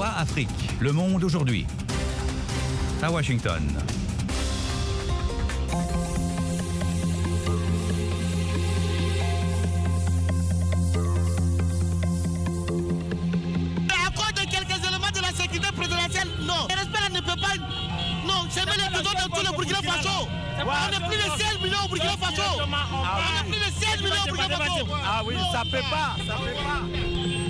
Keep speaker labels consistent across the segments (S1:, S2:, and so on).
S1: VOA Afrique, Le Monde aujourd'hui. À Washington.
S2: À cause de quelques éléments de la sécurité présidentielle, non. Le respect là ne peut pas. Non, c'est même les prisons dans tout le Burkina Faso. On est plus de 16 millions au Burkina Faso. On est plus de 16 millions au Burkina Faso.
S3: Ah oui, ça peut pas, ça peut pas.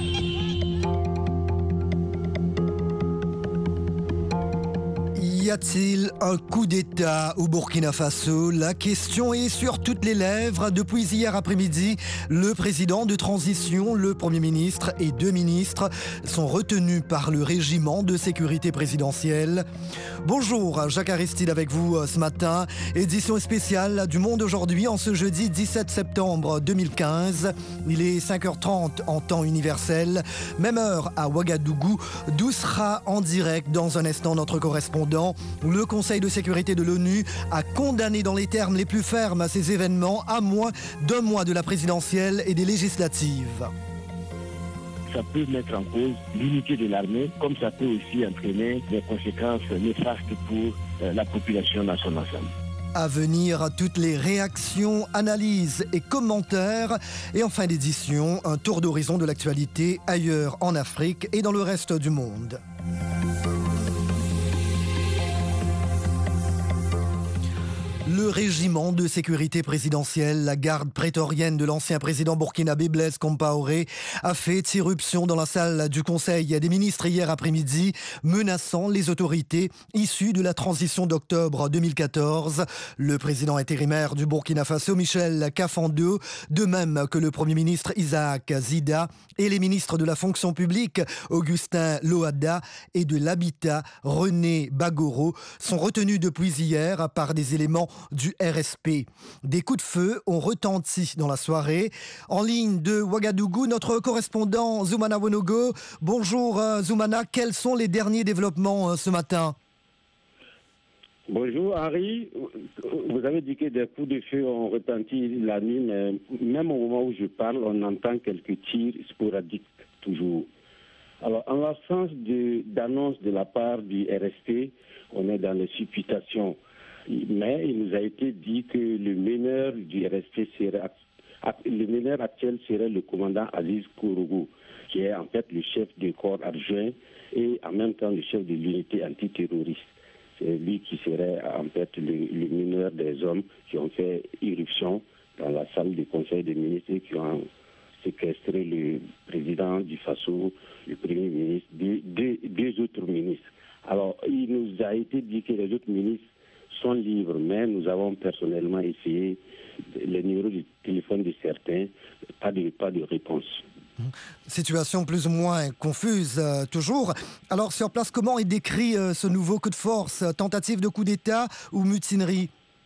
S4: Y a-t-il un coup d'État au Burkina Faso? La question est sur toutes les lèvres. Depuis hier après-midi, le président de transition, le Premier ministre et 2 ministres sont retenus par le régiment de sécurité présidentielle. Bonjour, Jacques Aristide avec vous ce matin. Édition spéciale du Monde aujourd'hui en ce jeudi 17 septembre 2015. Il est 5h30 en temps universel. Même heure à Ouagadougou, d'où sera en direct dans un instant notre correspondant. Le Conseil de sécurité de l'ONU a condamné dans les termes les plus fermes ces événements à moins d'un mois de la présidentielle et des législatives.
S5: Ça peut mettre en cause l'unité de l'armée, comme ça peut aussi entraîner des conséquences néfastes pour la population dans son ensemble.
S4: À venir, toutes les réactions, analyses et commentaires. Et en fin d'édition, un tour d'horizon de l'actualité ailleurs en Afrique et dans le reste du monde. Le régiment de sécurité présidentielle, la garde prétorienne de l'ancien président burkinabé Blaise Compaoré, a fait irruption dans la salle du Conseil des ministres hier après-midi, menaçant les autorités issues de la transition d'octobre 2014. Le président intérimaire du Burkina Faso, Michel Kafando, de même que le Premier ministre Isaac Zida et les ministres de la fonction publique, Augustin Lohada, et de l'habitat, René Bagoro, sont retenus depuis hier par des éléments du RSP. Des coups de feu ont retenti dans la soirée. En ligne de Ouagadougou, notre correspondant Zoumana Wonogo. Bonjour Zoumana, quels sont les derniers développements ce matin?
S5: Bonjour Henri, vous avez dit que des coups de feu ont retenti la nuit, mais même au moment où je parle, on entend quelques tirs sporadiques toujours. Alors, en l'absence d'annonce de la part du RSP, on est dans les supputations. Mais il nous a été dit que le meneur du RSP le meneur actuel serait le commandant Aziz Kourougou, qui est en fait le chef du corps adjoint et en même temps le chef de l'unité antiterroriste. C'est lui qui serait en fait le meneur des hommes qui ont fait irruption dans la salle du Conseil des ministres et qui ont séquestré le président du Faso, le Premier ministre, deux autres ministres. Alors, il nous a été dit que les autres ministres sont libres, mais nous avons personnellement essayé les numéros de téléphone de certains, pas de réponse.
S4: Situation plus ou moins confuse, toujours. Alors, sur place, comment est décrit ce nouveau coup de force? Tentative de coup d'État ou mutinerie?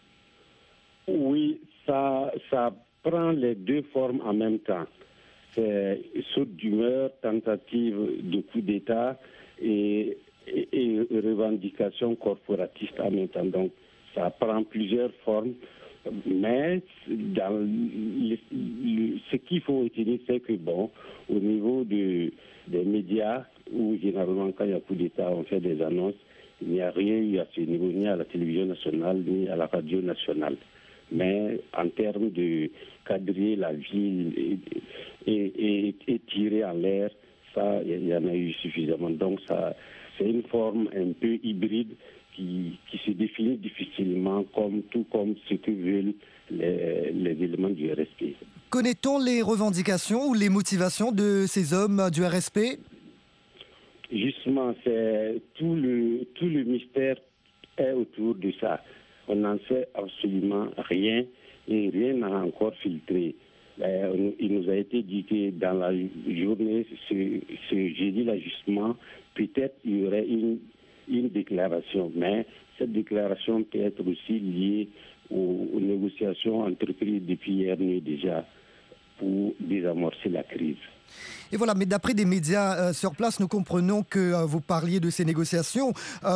S5: Oui, ça prend les deux formes en même temps. C'est saute d'humeur, tentative de coup d'État et revendication corporatiste en même temps. Donc, ça prend plusieurs formes. Mais ce qu'il faut retenir, c'est que, bon, au niveau des médias, où généralement, quand il y a coup d'État, on fait des annonces, il n'y a rien eu à ce niveau, ni à la télévision nationale, ni à la radio nationale. Mais en termes de cadrer la ville et tirer en l'air, ça, il y en a eu suffisamment. Donc, ça, c'est une forme un peu hybride qui se définit difficilement, tout comme ce que veulent les éléments du RSP.
S4: Connaît-on les revendications ou les motivations de ces hommes du RSP?
S5: Justement, c'est tout le mystère est autour de ça. On n'en sait absolument rien et rien n'a encore filtré. Il nous a été dit que dans la journée, ce jeudi-là, justement, peut-être il y aurait une déclaration, mais cette déclaration peut être aussi liée aux négociations entreprises depuis hier nuit déjà pour désamorcer la crise.
S4: Et voilà, mais d'après des médias sur place, nous comprenons que vous parliez de ces négociations,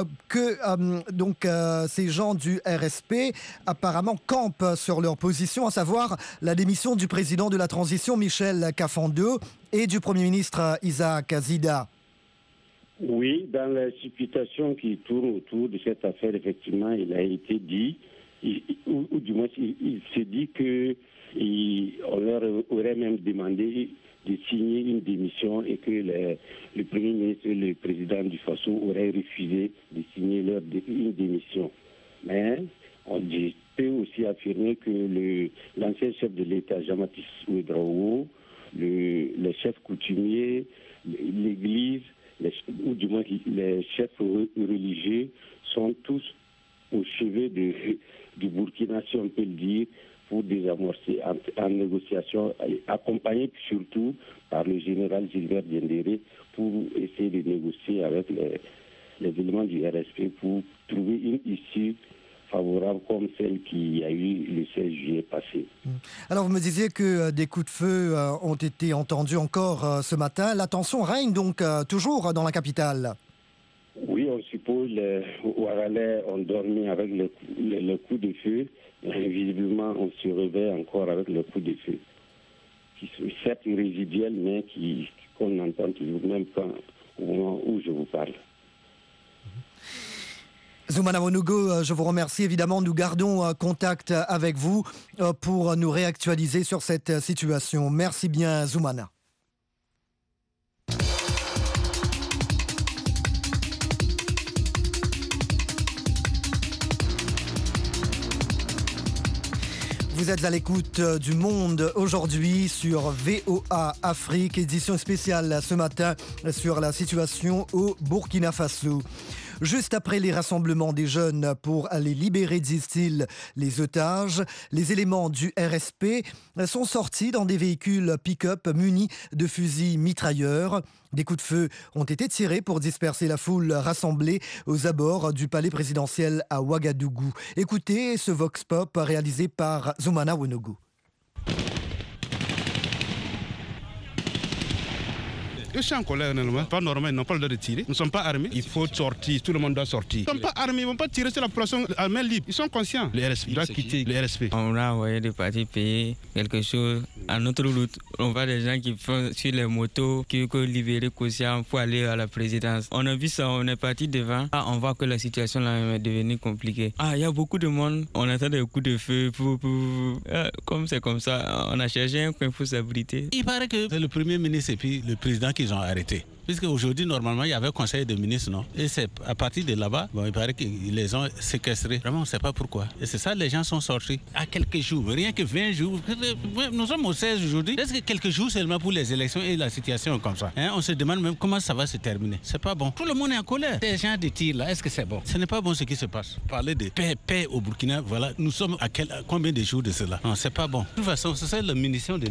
S4: ces gens du RSP apparemment campent sur leur position, à savoir la démission du président de la transition, Michel Kafando, et du Premier ministre Isaac Zida.
S5: Oui, dans la supputation qui tourne autour de cette affaire, effectivement, il a été dit, ou du moins il s'est dit qu'on leur aurait même demandé de signer une démission et que le Premier ministre et le président du Faso auraient refusé de signer une démission. Mais on peut aussi affirmer que l'ancien chef de l'État, Jean-Baptiste Ouédraogo, les chefs coutumiers, l'Église, ou du moins les chefs religieux sont tous au chevet du Burkina, si on peut le dire, pour désamorcer en négociation, accompagnés surtout par le général Gilbert Diendéré pour essayer de négocier avec les éléments du RSP pour trouver une issue favorable comme celle qui a eu le 16 juillet passé.
S4: Alors vous me disiez que des coups de feu ont été entendus encore ce matin. La tension règne donc toujours dans la capitale.
S5: Oui, on suppose les Ouaralais ont dormi avec le coup de feu. Et visiblement, on se réveille encore avec le coup de feu. Qui sont certes résiduels, mais qu'on entend toujours, même au moment où je vous parle.
S4: Zoumana Ouedraogo, je vous remercie. Évidemment, nous gardons contact avec vous pour nous réactualiser sur cette situation. Merci bien, Zoumana. Vous êtes à l'écoute du Monde aujourd'hui sur VOA Afrique, édition spéciale ce matin sur la situation au Burkina Faso. Juste après les rassemblements des jeunes pour aller libérer, disent-ils, les otages, les éléments du RSP sont sortis dans des véhicules pick-up munis de fusils mitrailleurs. Des coups de feu ont été tirés pour disperser la foule rassemblée aux abords du palais présidentiel à Ouagadougou. Écoutez ce vox pop réalisé par Zoumana Ouedraogo.
S6: Je suis en colère, pas normal, ils n'ont pas le droit de tirer. Nous ne sommes pas armés. Il faut sortir, tout le monde doit sortir. Ils ne sont pas armés, ils ne vont pas tirer sur la population à main libre. Ils sont conscients. Le RSP doit quitter le RSP.
S7: On a envoyé des partis payer quelque chose à notre route. On voit des gens qui font sur les motos, qui veulent libérer Koussian pour aller à la présidence. On a vu ça, on est parti devant. On voit que la situation là est devenue compliquée. Il y a beaucoup de monde. On attend des coups de feu. Comme c'est comme ça, on a cherché un coin pour s'abriter.
S8: Il paraît que c'est le Premier ministre et puis le président qu'ils ont arrêté. Puisque aujourd'hui, normalement, il y avait un conseil de ministres, non? Et c'est à partir de là-bas, il paraît qu'ils les ont séquestrés. Vraiment, on ne sait pas pourquoi. Et c'est ça, les gens sont sortis à quelques jours, rien que 20 jours. Nous sommes au 16 aujourd'hui. Est-ce que quelques jours seulement pour les élections et la situation comme ça? On se demande même comment ça va se terminer. C'est pas bon. Tout le monde est en colère. Ces gens de tir là, est-ce que c'est bon? Ce n'est pas bon ce qui se passe. Parler de paix au Burkina, voilà, nous sommes à combien de jours de cela? Non, c'est pas bon. De toute façon, c'est ça la munition de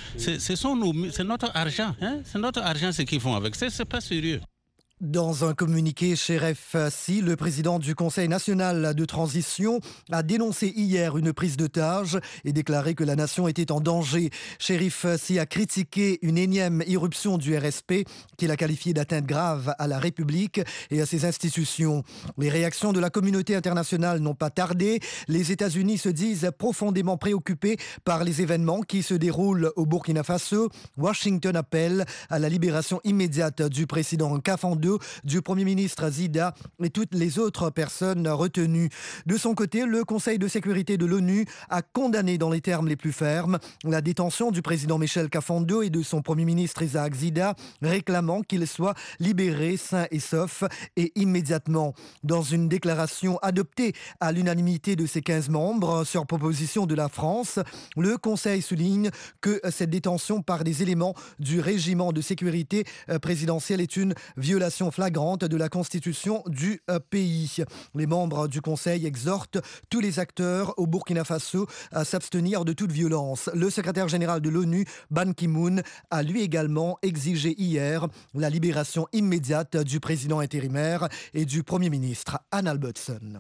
S8: c'est notre argent. C'est notre argent ce qu'ils font avec. C'est pas sérieux.
S4: Dans un communiqué, Cherif Sy, le président du Conseil national de transition, a dénoncé hier une prise d'otage et déclaré que la nation était en danger. Cherif Sy a critiqué une énième irruption du RSP qu'il a qualifiée d'atteinte grave à la République et à ses institutions. Les réactions de la communauté internationale n'ont pas tardé. Les États-Unis se disent profondément préoccupés par les événements qui se déroulent au Burkina Faso. Washington appelle à la libération immédiate du président Kafando, du Premier ministre Zida et toutes les autres personnes retenues. De son côté, le Conseil de sécurité de l'ONU a condamné dans les termes les plus fermes la détention du président Michel Kafando et de son Premier ministre Isaac Zida, réclamant qu'il soit libéré sain et sauf et immédiatement. Dans une déclaration adoptée à l'unanimité de ses 15 membres sur proposition de la France, le Conseil souligne que cette détention par des éléments du régiment de sécurité présidentielle est une violation flagrante de la constitution du pays. Les membres du Conseil exhortent tous les acteurs au Burkina Faso à s'abstenir de toute violence. Le secrétaire général de l'ONU, Ban Ki-moon, a lui également exigé hier la libération immédiate du président intérimaire et du Premier ministre, Anne Albertson.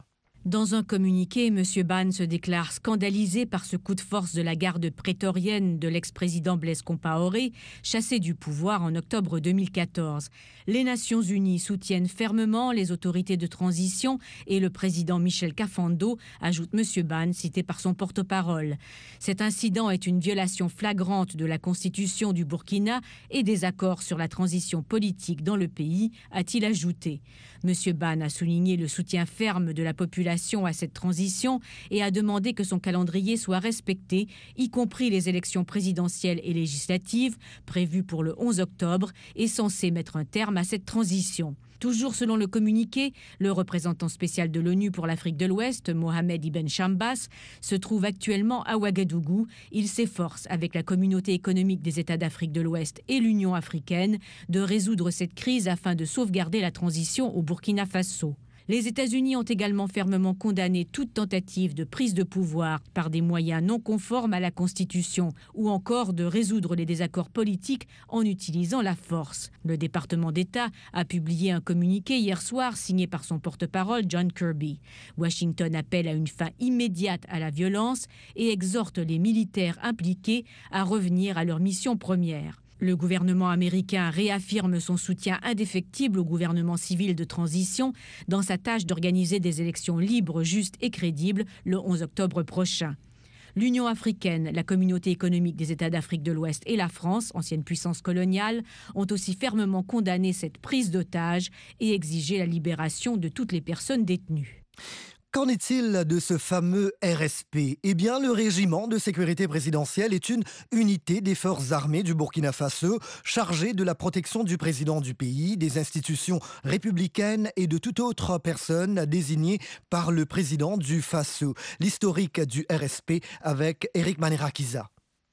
S9: Dans un communiqué, M. Ban se déclare scandalisé par ce coup de force de la garde prétorienne de l'ex-président Blaise Compaoré, chassé du pouvoir en octobre 2014. Les Nations Unies soutiennent fermement les autorités de transition et le président Michel Kafando, ajoute M. Ban, cité par son porte-parole. Cet incident est une violation flagrante de la constitution du Burkina et des accords sur la transition politique dans le pays, a-t-il ajouté. M. Ban a souligné le soutien ferme de la population à cette transition et a demandé que son calendrier soit respecté, y compris les élections présidentielles et législatives prévues pour le 11 octobre et censées mettre un terme à cette transition. Toujours selon le communiqué, le représentant spécial de l'ONU pour l'Afrique de l'Ouest, Mohamed Ibn Chambas, se trouve actuellement à Ouagadougou. Il s'efforce, avec la communauté économique des États d'Afrique de l'Ouest et l'Union africaine, de résoudre cette crise afin de sauvegarder la transition au Burkina Faso. Les États-Unis ont également fermement condamné toute tentative de prise de pouvoir par des moyens non conformes à la Constitution ou encore de résoudre les désaccords politiques en utilisant la force. Le département d'État a publié un communiqué hier soir signé par son porte-parole John Kirby. Washington appelle à une fin immédiate à la violence et exhorte les militaires impliqués à revenir à leur mission première. Le gouvernement américain réaffirme son soutien indéfectible au gouvernement civil de transition dans sa tâche d'organiser des élections libres, justes et crédibles le 11 octobre prochain. L'Union africaine, la communauté économique des États d'Afrique de l'Ouest et la France, ancienne puissance coloniale, ont aussi fermement condamné cette prise d'otages et exigé la libération de toutes les personnes détenues.
S4: Qu'en est-il de ce fameux RSP ? Eh bien, le régiment de sécurité présidentielle est une unité des forces armées du Burkina Faso chargée de la protection du président du pays, des institutions républicaines et de toute autre personne désignée par le président du Faso. L'historique du RSP avec Eric Manerakiza.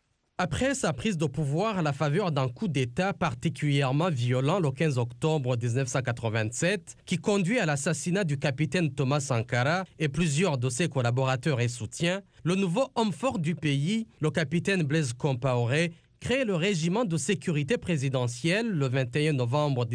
S10: Après sa prise de pouvoir à la faveur d'un coup d'État particulièrement violent le 15 octobre 1987, qui conduit à l'assassinat du capitaine Thomas Sankara et plusieurs de ses collaborateurs et soutiens, le nouveau homme fort du pays, le capitaine Blaise Compaoré, crée le régiment de sécurité présidentielle le 21 novembre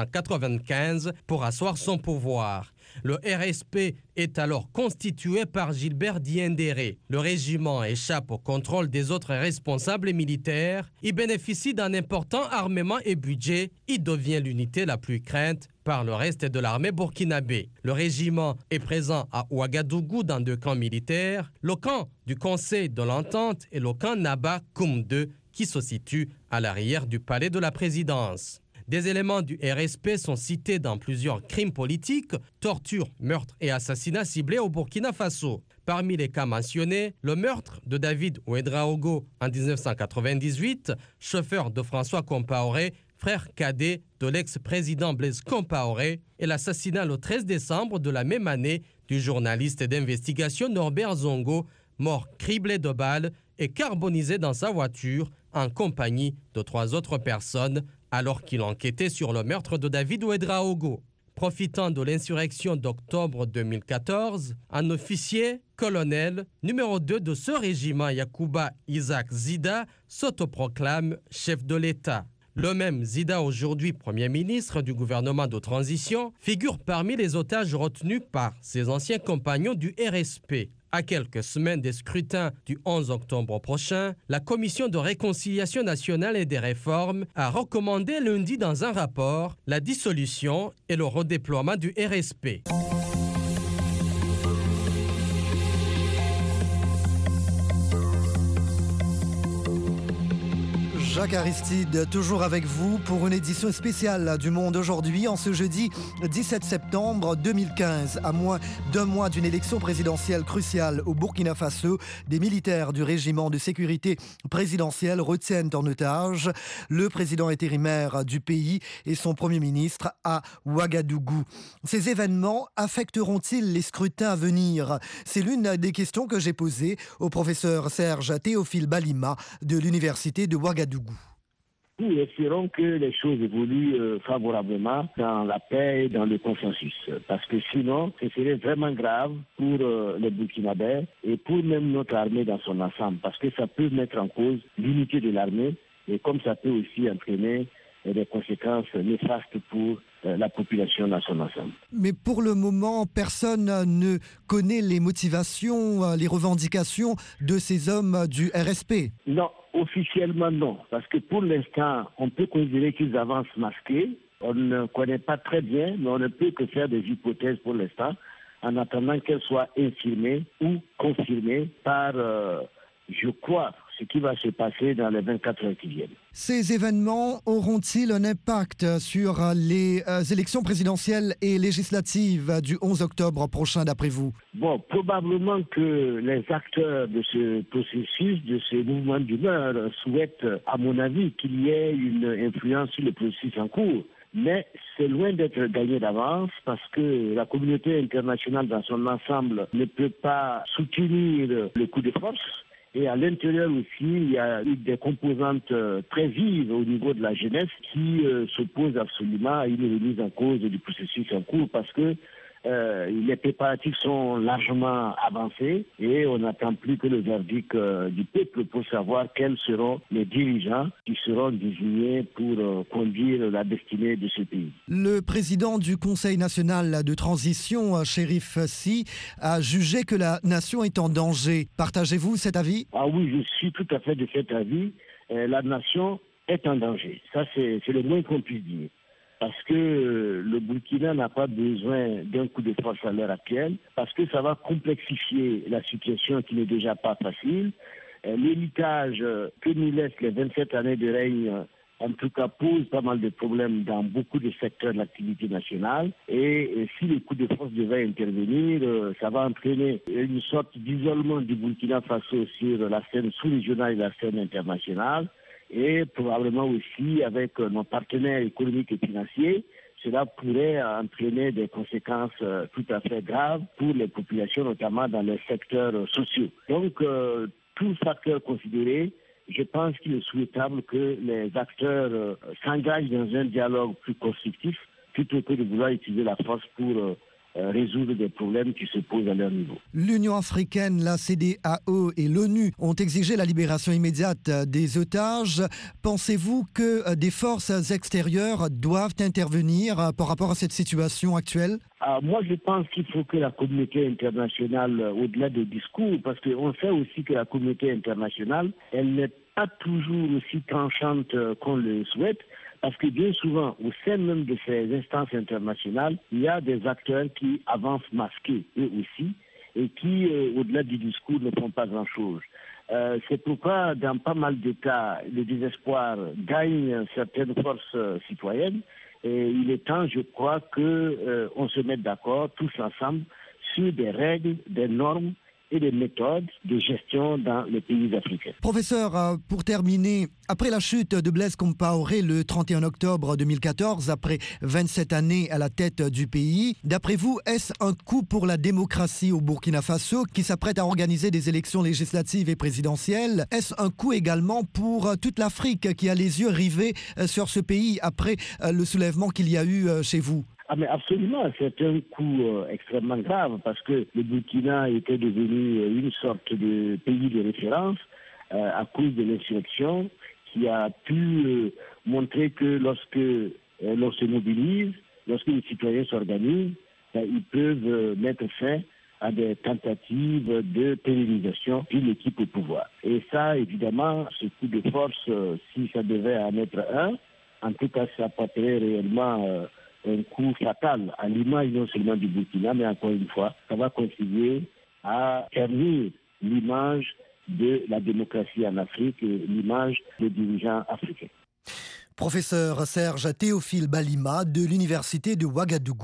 S10: 1995 pour asseoir son pouvoir. Le RSP est alors constitué par Gilbert Diendéré. Le régiment échappe au contrôle des autres responsables militaires. Il bénéficie d'un important armement et budget. Il devient l'unité la plus crainte par le reste de l'armée burkinabé. Le régiment est présent à Ouagadougou dans 2 camps militaires, le camp du Conseil de l'Entente et le camp Naba Koum 2 qui se situe à l'arrière du palais de la présidence. Des éléments du RSP sont cités dans plusieurs crimes politiques, tortures, meurtres et assassinats ciblés au Burkina Faso. Parmi les cas mentionnés, le meurtre de David Ouedraogo en 1998, chauffeur de François Compaoré, frère cadet de l'ex-président Blaise Compaoré, et l'assassinat le 13 décembre de la même année du journaliste d'investigation Norbert Zongo, mort criblé de balles et carbonisé dans sa voiture en compagnie de 3 autres personnes alors qu'il enquêtait sur le meurtre de David Ouedraogo. Profitant de l'insurrection d'octobre 2014, un officier, colonel, numéro 2 de ce régiment, Yacouba Isaac Zida, s'autoproclame chef de l'État. Le même Zida, aujourd'hui Premier ministre du gouvernement de transition, figure parmi les otages retenus par ses anciens compagnons du RSP. À quelques semaines des scrutins du 11 octobre prochain, la Commission de réconciliation nationale et des réformes a recommandé lundi dans un rapport la dissolution et le redéploiement du RSP.
S4: Jacques Aristide, toujours avec vous pour une édition spéciale du Monde aujourd'hui, en ce jeudi 17 septembre 2015. À moins d'un mois d'une élection présidentielle cruciale au Burkina Faso, des militaires du régiment de sécurité présidentielle retiennent en otage le président intérimaire du pays et son premier ministre à Ouagadougou. Ces événements affecteront-ils les scrutins à venir ? C'est l'une des questions que j'ai posées au professeur Serge Théophile Balima de l'université de Ouagadougou.
S5: Nous espérons que les choses évoluent favorablement dans la paix et dans le consensus. Parce que sinon, ce serait vraiment grave pour les Burkinabés et pour même notre armée dans son ensemble. Parce que ça peut mettre en cause l'unité de l'armée et comme ça peut aussi entraîner des conséquences néfastes pour la population dans son ensemble.
S4: Mais pour le moment, personne ne connaît les motivations, les revendications de ces hommes du RSP.
S5: Non, officiellement non, parce que pour l'instant, on peut considérer qu'ils avancent masqués. On ne connaît pas très bien, mais on ne peut que faire des hypothèses pour l'instant, en attendant qu'elles soient infirmées ou confirmées par, je crois, ce qui va se passer dans les 24 heures qui viennent.
S4: Ces événements auront-ils un impact sur les élections présidentielles et législatives du 11 octobre prochain, d'après vous?
S5: Bon, probablement que les acteurs de ce processus, de ce mouvement d'humeur, souhaitent, à mon avis, qu'il y ait une influence sur le processus en cours. Mais c'est loin d'être gagné d'avance parce que la communauté internationale dans son ensemble ne peut pas soutenir le coup de force. Et à l'intérieur aussi, il y a eu des composantes très vives au niveau de la jeunesse qui s'opposent absolument à une remise en cause du processus en cours parce que les préparatifs sont largement avancés et on n'attend plus que le verdict du peuple pour savoir quels seront les dirigeants qui seront désignés pour conduire la destinée de ce pays.
S4: Le président du Conseil national de transition, Chérif Sy, a jugé que la nation est en danger. Partagez-vous cet avis?
S5: Ah oui, je suis tout à fait de cet avis. La nation est en danger. Ça, c'est le moins qu'on puisse dire. Parce que le Burkina n'a pas besoin d'un coup de force à l'heure actuelle, parce que ça va complexifier la situation qui n'est déjà pas facile. L'héritage que nous laissent les 27 années de règne, en tout cas, pose pas mal de problèmes dans beaucoup de secteurs de l'activité nationale. Et si le coup de force devait intervenir, ça va entraîner une sorte d'isolement du Burkina Faso sur la scène sous-régionale et la scène internationale. Et probablement aussi avec nos partenaires économiques et financiers, cela pourrait entraîner des conséquences tout à fait graves pour les populations, notamment dans les secteurs sociaux. Donc, tout facteur considéré, je pense qu'il est souhaitable que les acteurs s'engagent dans un dialogue plus constructif, plutôt que de vouloir utiliser la force pour résoudre des problèmes qui se posent à leur niveau.
S4: L'Union africaine, la CEDEAO et l'ONU ont exigé la libération immédiate des otages. Pensez-vous que des forces extérieures doivent intervenir par rapport à cette situation actuelle?
S5: Moi, je pense qu'il faut que la communauté internationale, au-delà des discours, parce qu'on sait aussi que la communauté internationale, elle n'est pas toujours aussi tranchante qu'on le souhaite, parce que bien souvent, au sein même de ces instances internationales, il y a des acteurs qui avancent masqués, eux aussi, et qui, au-delà du discours, ne font pas grand-chose. C'est pourquoi, dans pas mal de cas, le désespoir gagne certaines forces citoyennes. Et il est temps, je crois, qu'on se mette d'accord tous ensemble sur des règles, des normes et des méthodes de gestion dans les pays africains.
S4: Professeur, pour terminer, après la chute de Blaise Compaoré le 31 octobre 2014, après 27 années à la tête du pays, d'après vous, est-ce un coup pour la démocratie au Burkina Faso qui s'apprête à organiser des élections législatives et présidentielles? Est-ce un coup également pour toute l'Afrique qui a les yeux rivés sur ce pays après le soulèvement qu'il y a eu chez vous?
S5: Mais absolument, c'est un coup extrêmement grave parce que le Burkina était devenu une sorte de pays de référence à cause de l'insurrection qui a pu montrer que lorsque l'on se mobilise, lorsque les citoyens s'organisent, ils peuvent mettre fin à des tentatives de pérennisation d'une équipe au pouvoir. Et ça, évidemment, ce coup de force, si ça devait en être un, en tout cas, ça porterait réellement un coup fatal à l'image non seulement du Burkina, mais encore une fois, ça va contribuer à ternir l'image de la démocratie en Afrique et l'image des dirigeants africains.
S4: Professeur Serge Théophile Balima de l'Université de Ouagadougou.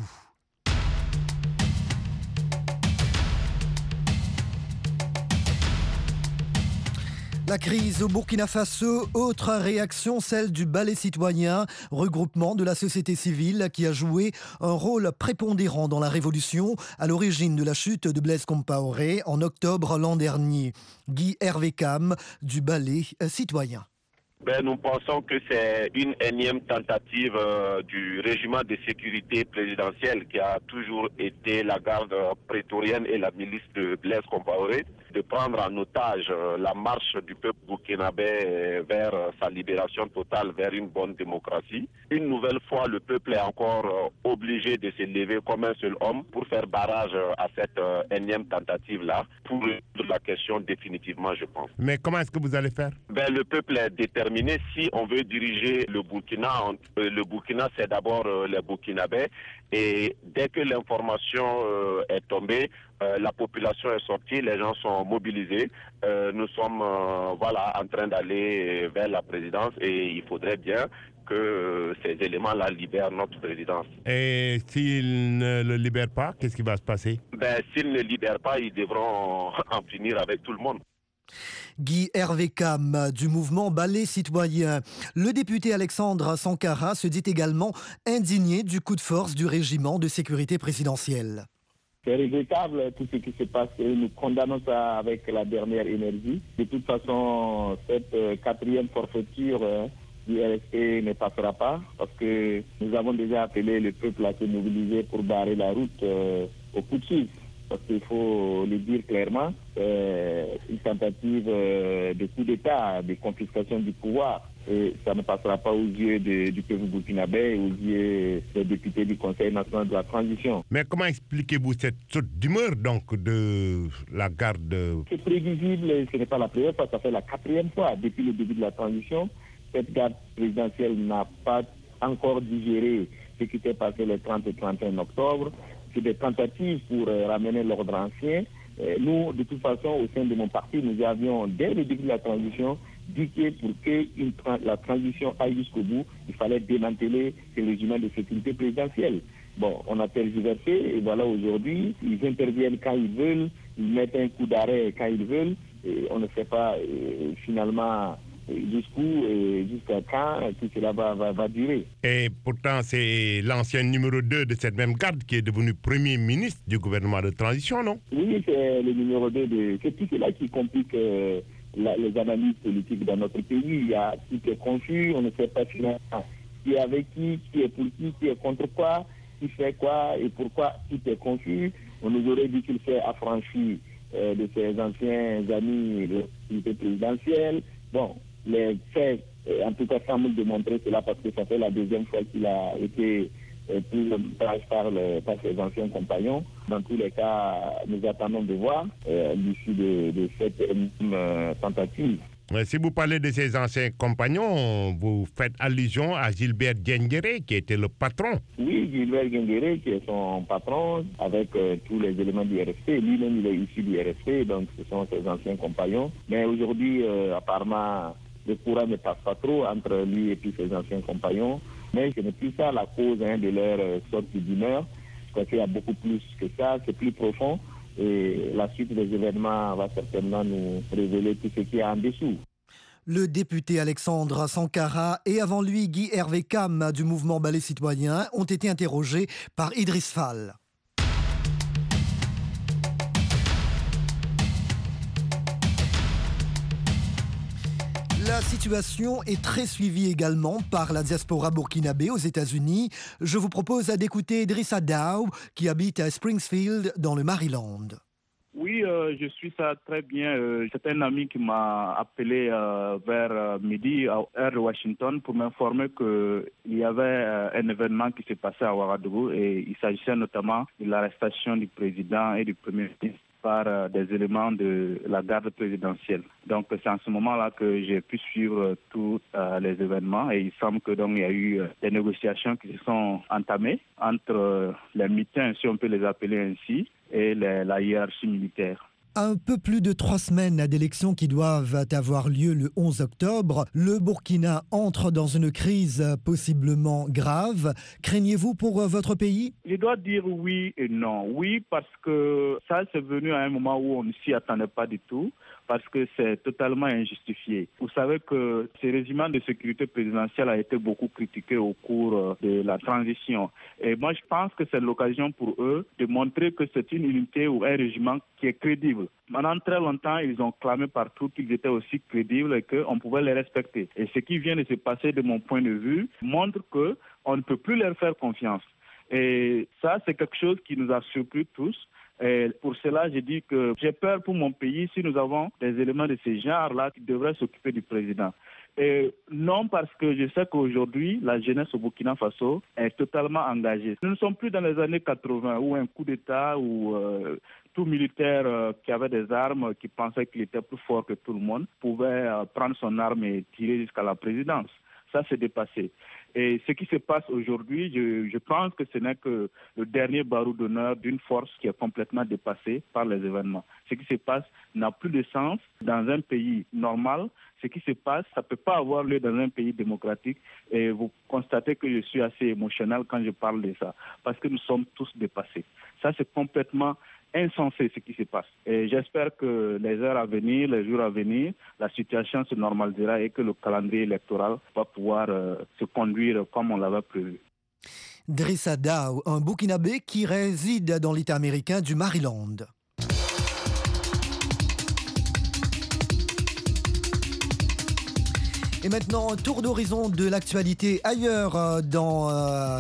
S4: La crise au Burkina Faso, autre réaction, celle du Balai citoyen, regroupement de la société civile qui a joué un rôle prépondérant dans la révolution à l'origine de la chute de Blaise Compaoré en octobre l'an dernier. Guy Hervé Cam du Balai citoyen.
S11: Nous pensons que c'est une énième tentative du régiment de sécurité présidentielle qui a toujours été la garde prétorienne et la milice de Blaise Compaoré, de prendre en otage la marche du peuple burkinabé vers sa libération totale, vers une bonne démocratie. Une nouvelle fois, le peuple est encore obligé de se lever comme un seul homme pour faire barrage à cette énième tentative-là, pour résoudre la question définitivement, je pense.
S12: Mais comment est-ce que vous allez faire?
S11: Le peuple est déterminé. Si on veut diriger le Burkina, c'est d'abord les Burkinabés. Et dès que l'information est tombée, la population est sortie, les gens sont mobilisés. Nous sommes en train d'aller vers la présidence et il faudrait bien que ces éléments-là libèrent notre présidence.
S12: Et s'ils ne le libèrent pas, qu'est-ce qui va se passer?
S11: S'ils ne libèrent pas, ils devront en finir avec tout le monde.
S4: Guy Hervé Cam du mouvement Balai Citoyen. Le député Alexandre Sankara se dit également indigné du coup de force du régiment de sécurité présidentielle.
S13: C'est regrettable tout ce qui se passe et nous condamnons ça avec la dernière énergie. De toute façon, cette quatrième forfaiture du RSP ne passera pas parce que nous avons déjà appelé le peuple à se mobiliser pour barrer la route au coup de suite. Parce qu'il faut le dire clairement, une tentative de coup d'État, de confiscation du pouvoir. Et ça ne passera pas aux yeux du peuple burkinabé et aux yeux des députés du Conseil national de la transition.
S12: Mais comment expliquez-vous cette sorte d'humeur donc de la garde?
S13: C'est prévisible, ce n'est pas la première fois, ça fait la quatrième fois depuis le début de la transition. Cette garde présidentielle n'a pas encore digéré ce qui s'est passé le 30 et 31 octobre. C'est des tentatives pour ramener l'ordre ancien. Nous, de toute façon, au sein de mon parti, nous avions, dès le début de la transition, dit que pour que la transition aille jusqu'au bout, il fallait démanteler ce régime de sécurité présidentielle. Bon, on a tergiversé et voilà aujourd'hui, ils interviennent quand ils veulent, ils mettent un coup d'arrêt quand ils veulent, et on ne sait pas finalement jusqu'où et jusqu'à quand tout cela va durer.
S12: Et pourtant, c'est l'ancien numéro 2 de cette même garde qui est devenu Premier ministre du gouvernement de transition, non?
S13: Oui, c'est le numéro 2 c'est tout cela qui complique les analyses politiques dans notre pays. Il y a tout est confus, on ne sait pas finalement qui est avec qui est pour qui est contre quoi, qui fait quoi et pourquoi, tout est confus. On nous aurait dit qu'il s'est affranchi de ses anciens amis de l'activité présidentielle. Bon, les faits, en tout cas, semblent démontrer cela parce que ça fait la deuxième fois qu'il a été pris par ses anciens compagnons. Dans tous les cas, nous attendons de voir l'issue de cette tentative.
S12: Si vous parlez de ses anciens compagnons, vous faites allusion à Gilbert Diengéré, qui était le patron.
S13: Oui, Gilbert Diengéré, qui est son patron, avec tous les éléments du RSP. Lui-même, il est issu du RSP, donc ce sont ses anciens compagnons. Mais aujourd'hui, apparemment, le courant ne passe pas trop entre lui et puis ses anciens compagnons. Mais ce n'est plus ça la cause de leur sortie d'humeur. Je crois qu'il y a beaucoup plus que ça, c'est plus profond. Et la suite des événements va certainement nous révéler tout ce qu'il y a en dessous.
S4: Le député Alexandre Sankara et avant lui Guy Hervé Cam du mouvement Balai Citoyen ont été interrogés par Idriss Fall. La situation est très suivie également par la diaspora burkinabé aux États-Unis. Je vous propose d'écouter Idrissa Daou qui habite à Springfield dans le Maryland.
S14: Oui, je suis ça très bien. C'est un ami qui m'a appelé vers midi à heure de Washington pour m'informer qu'il y avait un événement qui s'est passé à Ouagadougou et il s'agissait notamment de l'arrestation du président et du premier ministre par des éléments de la garde présidentielle. Donc c'est en ce moment-là que j'ai pu suivre tous les événements et il semble que donc il y a eu des négociations qui se sont entamées entre les militants, si on peut les appeler ainsi, et la hiérarchie militaire.
S4: Un peu plus de 3 semaines d'élections qui doivent avoir lieu le 11 octobre, le Burkina entre dans une crise possiblement grave. Craignez-vous pour votre pays?
S14: Je dois dire oui et non. Oui, parce que ça, c'est venu à un moment où on ne s'y attendait pas du tout. parce que c'est totalement injustifié. Vous savez que ce régime de sécurité présidentielle a été beaucoup critiqué au cours de la transition. Et moi, je pense que c'est l'occasion pour eux de montrer que c'est une unité ou un régime qui est crédible. Pendant très longtemps, ils ont clamé partout qu'ils étaient aussi crédibles et qu'on pouvait les respecter. Et ce qui vient de se passer, de mon point de vue, montre qu'on ne peut plus leur faire confiance. Et ça, c'est quelque chose qui nous a surpris tous. Et pour cela, je dis que j'ai peur pour mon pays si nous avons des éléments de ce genre-là qui devraient s'occuper du président. Et non, parce que je sais qu'aujourd'hui, la jeunesse au Burkina Faso est totalement engagée. Nous ne sommes plus dans les années 80 où un coup d'État ou tout militaire qui avait des armes, qui pensait qu'il était plus fort que tout le monde, pouvait prendre son arme et tirer jusqu'à la présidence. Ça, c'est dépassé. Et ce qui se passe aujourd'hui, je pense que ce n'est que le dernier barreau d'honneur d'une force qui est complètement dépassée par les événements. Ce qui se passe n'a plus de sens dans un pays normal. Ce qui se passe, ça ne peut pas avoir lieu dans un pays démocratique. Et vous constatez que je suis assez émotionnel quand je parle de ça, parce que nous sommes tous dépassés. Ça, c'est complètement insensé ce qui se passe. Et j'espère que les heures à venir, les jours à venir, la situation se normalisera et que le calendrier électoral va pouvoir se conduire comme on l'avait prévu.
S4: Drissa Dao, un Burkinabé qui réside dans l'État américain du Maryland. Et maintenant, un tour d'horizon de l'actualité ailleurs dans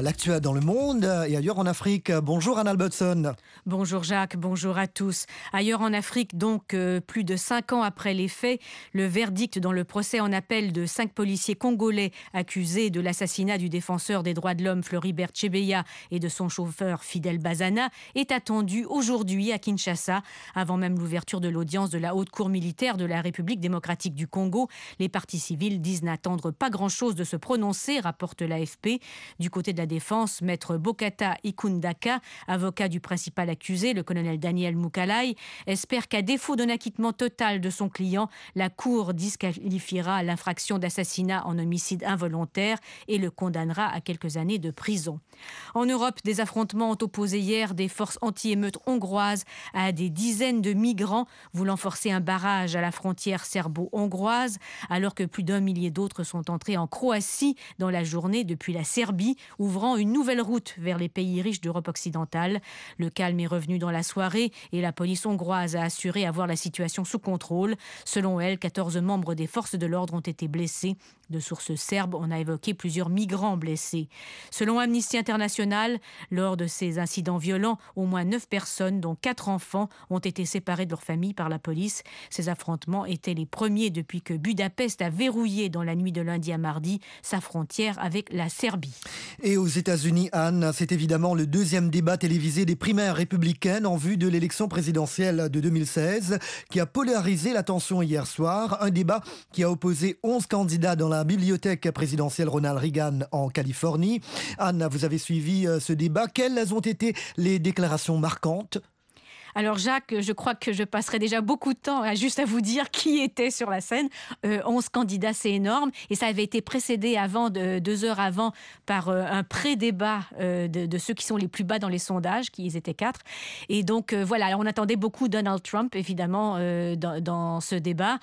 S4: le monde et ailleurs en Afrique. Bonjour Anna Albertson.
S9: Bonjour Jacques, bonjour à tous. Ailleurs en Afrique, donc, plus de 5 ans après les faits, le verdict dans le procès en appel de 5 policiers congolais accusés de l'assassinat du défenseur des droits de l'homme Floribert Chebeya et de son chauffeur Fidel Bazana est attendu aujourd'hui à Kinshasa. Avant même l'ouverture de l'audience de la Haute Cour militaire de la République démocratique du Congo, les parties civiles disent n'attendre pas grand-chose de se prononcer, rapporte l'AFP. Du côté de la défense, maître Bokata Ikundaka, avocat du principal accusé, le colonel Daniel Mukalai, espère qu'à défaut d'un acquittement total de son client, la Cour disqualifiera l'infraction d'assassinat en homicide involontaire et le condamnera à quelques années de prison. En Europe, des affrontements ont opposé hier des forces anti-émeutes hongroises à des dizaines de migrants voulant forcer un barrage à la frontière serbo-hongroise, alors que plus d'1 millier d'autres sont entrés en Croatie dans la journée depuis la Serbie, ouvrant une nouvelle route vers les pays riches d'Europe occidentale. Le calme est revenu dans la soirée et la police hongroise a assuré avoir la situation sous contrôle. Selon elle, 14 membres des forces de l'ordre ont été blessés. De sources serbes, on a évoqué plusieurs migrants blessés. Selon Amnesty International, lors de ces incidents violents, au moins 9 personnes, dont 4 enfants, ont été séparées de leur famille par la police. Ces affrontements étaient les premiers depuis que Budapest a verrouillé dans la nuit de lundi à mardi sa frontière avec la Serbie.
S4: Et aux États-Unis, Anne, c'est évidemment le deuxième débat télévisé des primaires républicaines en vue de l'élection présidentielle de 2016 qui a polarisé l'attention hier soir. Un débat qui a opposé 11 candidats dans la bibliothèque présidentielle Ronald Reagan en Californie. Anne, vous avez suivi ce débat. Quelles ont été les déclarations marquantes ?
S9: Alors Jacques, je crois que je passerai déjà beaucoup de temps juste à vous dire qui était sur la scène. 11 candidats, c'est énorme. Et ça avait été précédé 2 heures avant par un pré-débat de ceux qui sont les plus bas dans les sondages, qui ils étaient 4. Et donc voilà, on attendait beaucoup Donald Trump, évidemment, dans ce débat.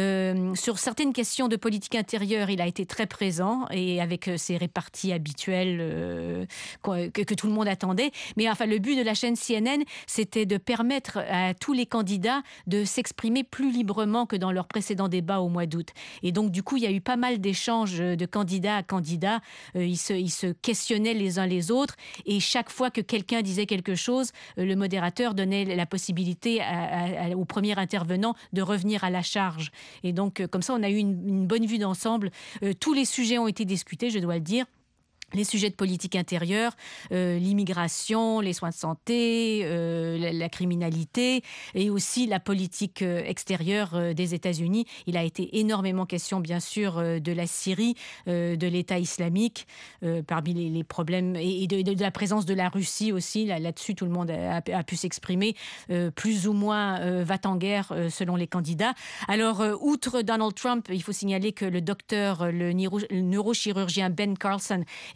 S9: Sur certaines questions de politique intérieure, il a été très présent et avec ses réparties habituelles que tout le monde attendait. Mais enfin, le but de la chaîne CNN, c'était de permettre à tous les candidats de s'exprimer plus librement que dans leur précédent débat au mois d'août. Et donc, du coup, il y a eu pas mal d'échanges de candidat à candidat. Ils se questionnaient les uns les autres. Et chaque fois que quelqu'un disait quelque chose, le modérateur donnait la possibilité au premier intervenant de revenir à la charge. Et donc, comme ça, on a eu une bonne vue d'ensemble. Tous les sujets ont été discutés, je dois le dire. Les sujets de politique intérieure, l'immigration, les soins de santé, la criminalité et aussi la politique extérieure des États-Unis. Il a été énormément question, bien sûr, de la Syrie, de l'État islamique, parmi les problèmes, et de la présence de la Russie aussi. Là-dessus, tout le monde a pu s'exprimer, plus ou moins va-t-en-guerre selon les candidats. Alors, outre Donald Trump, il faut signaler que le neurochirurgien Ben Carlson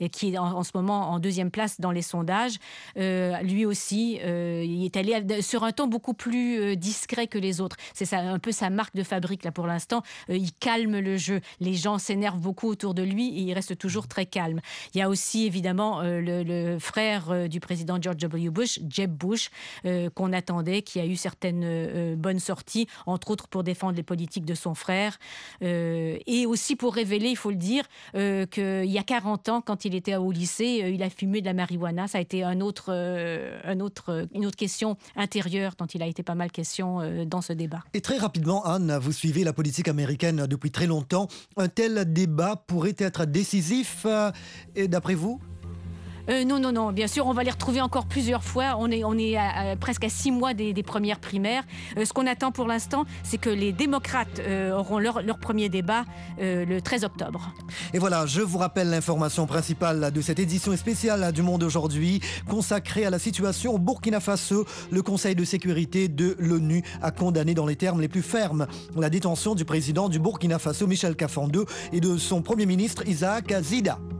S9: qui est en ce moment en deuxième place dans les sondages, lui aussi, il est allé sur un ton beaucoup plus discret que les autres. C'est ça, un peu sa marque de fabrique là pour l'instant. Il calme le jeu. Les gens s'énervent beaucoup autour de lui et il reste toujours très calme. Il y a aussi évidemment le frère du président George W. Bush, Jeb Bush, qu'on attendait, qui a eu certaines bonnes sorties, entre autres pour défendre les politiques de son frère, et aussi pour révéler, il faut le dire, qu'il y a 40 ans, quand il était au lycée, il a fumé de la marijuana. Ça a été une autre question intérieure dont il a été pas mal question dans ce débat.
S4: Et très rapidement, Anne, vous suivez la politique américaine depuis très longtemps. Un tel débat pourrait être décisif, d'après vous ?
S9: Non. Bien sûr, on va les retrouver encore plusieurs fois. On est presque à 6 mois des premières primaires. Ce qu'on attend pour l'instant, c'est que les démocrates auront leur premier débat le 13 octobre.
S4: Et voilà, je vous rappelle l'information principale de cette édition spéciale du Monde aujourd'hui, consacrée à la situation au Burkina Faso. Le Conseil de sécurité de l'ONU a condamné dans les termes les plus fermes la détention du président du Burkina Faso, Michel Kafando, et de son premier ministre, Isaac Zida.